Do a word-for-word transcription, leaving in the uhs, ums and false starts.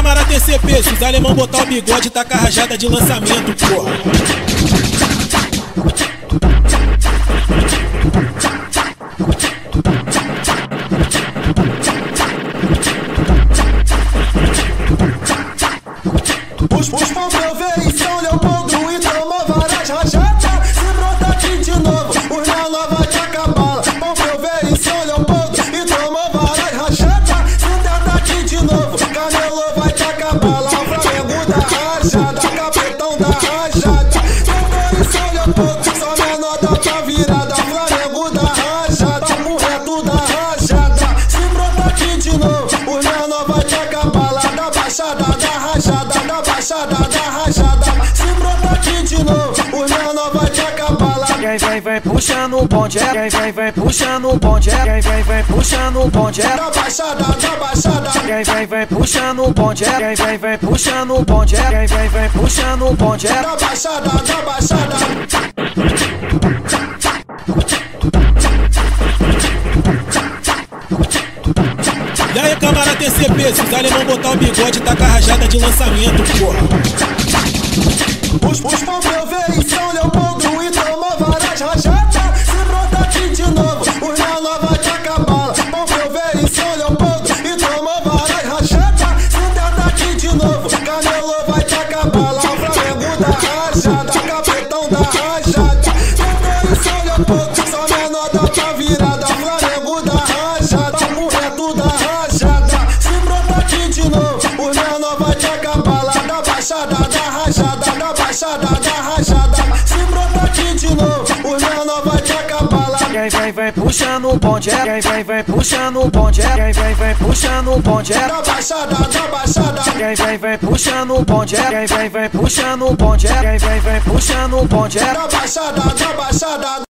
câmara T C P, se os alemão botar o bigode, tá com a rajada de lançamento, porra. Os, os Pompeu veio em São Leopoldo e tomou várias rajadas. Se brota aqui de novo, os menor vai te acabar. Pompeu veio em São Leopoldo e tomou várias rajadas. Se tenta aqui de novo, Canelo vai te acabar. Lá o Flamengo da rajada, capitão da rajada. Tentou em São Leopoldo, só menor dá pra virada. Flamengo da rajada, o reto da rajada. Se brota aqui de novo, os menor vai te acabar. Lá da baixada da rajada, da baixada da rajada. Se brota aqui de novo, o menor vai te acabar lá. Vem, vem, vem puxando o bonde, vem, vem, vem puxando o bonde, vem, vem, vem puxando o bonde, Da baixada, da baixada. vem, vem, vem puxando o bonde, vem, vem, vem puxando o bonde, vem, vem, vem puxando o bonde, Da baixada, da baixada. E aí, câmara T C P, se os alemão botar o bigode, tá com a rajada de lançamento, porra. Os, os Pompeu veio em São Leopoldo e tomou várias rajadas. Se brota aqui de novo, os menor vai te acabar. Pompeu veio em São Leopoldo e tomou várias rajadas. Se tenta aqui de novo, Canelo vai te acabar. Lá o Flamengo da rajada, capitão da rajada. Tentou em São Leopoldo, só menor dá pra virada. Flamengo da rajada, o reto da rajada. Se brota aqui de novo, os menor vai te acabar. Lá da baixada da rajada, da baixada da rajada. Se brota aqui de novo, os menor vai te acabar lá. vem, vem, vem puxando o bonde, vem, vem, vem puxando o bonde, vem, vem, vem puxando o bonde, Da baixada, da baixada. vem, vem, vem puxando o bonde, vem, vem, vem puxando o bonde, vem, vem, vem puxando o bonde. Da baixada, da baixada.